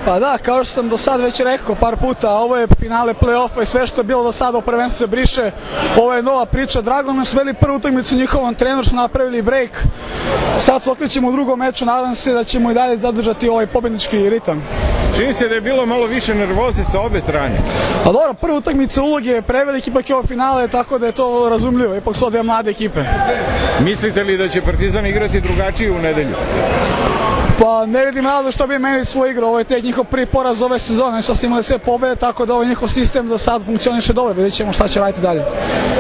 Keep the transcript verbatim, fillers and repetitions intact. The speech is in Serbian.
Pa da, kao što sam do sad već rekao par puta, ovo je finale play-offa i sve što je bilo do sada u prvenstvu se briše. Ovo je nova priča. Drago nam su veli prvu utakmicu njihovom treneru, su napravili break. Sad se okrećemo u drugom meču, nadam se da ćemo i dalje zadržati ovaj pobednički ritam. Čini se da je bilo malo više nervoze sa obe strane. A dobro, prva utakmica uloge je prevelik, ipak je ovo finale, tako da je to razumljivo, ipak su dve mlade ekipe. Mislite li da će Partizan igrati drugačije u nedelju? Pa ne vidim razlog što bi menili svoju igru, ovo je tek njihov prvi poraz ove sezone, što ste imali sve pobede, tako da ovaj njihov sistem za sad funkcioniše dobro, vidjet ćemo šta će raditi dalje.